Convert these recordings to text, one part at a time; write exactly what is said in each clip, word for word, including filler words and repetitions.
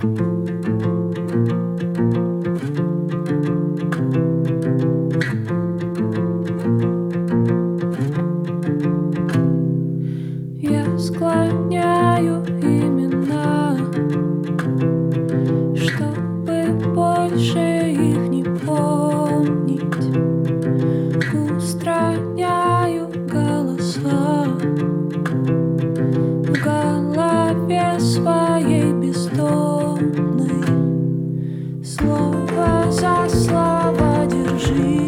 Я склоняю имена, чтобы больше их не помнить. Устраняю голоса в голове своей бездомной. Слово за слово держи,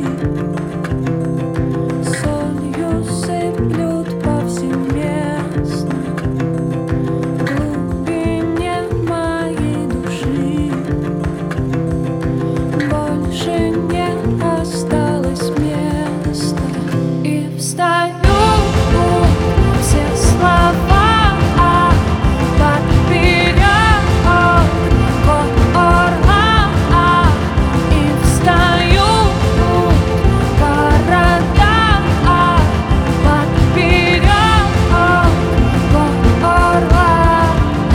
солью сыплют повсеместно в глубине моей души. Больше не осталось места, и встаю все слова подберет горло, и встаю города подберет горло.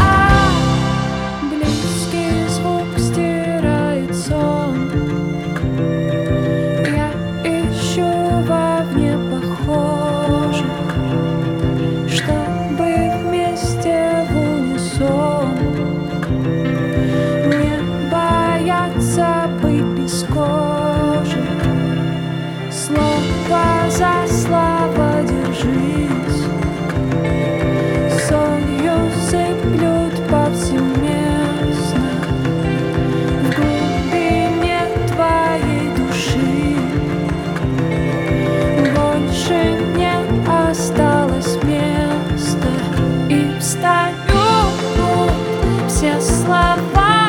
Близкий звук стирает сон. Я ищу вовне похожих, чтобы вместе в унисон не бояться быть бескожих. Слово за слово держись, солью сыплют повсеместно в глубине твоей души. Больше не осталось места, и встаю все слова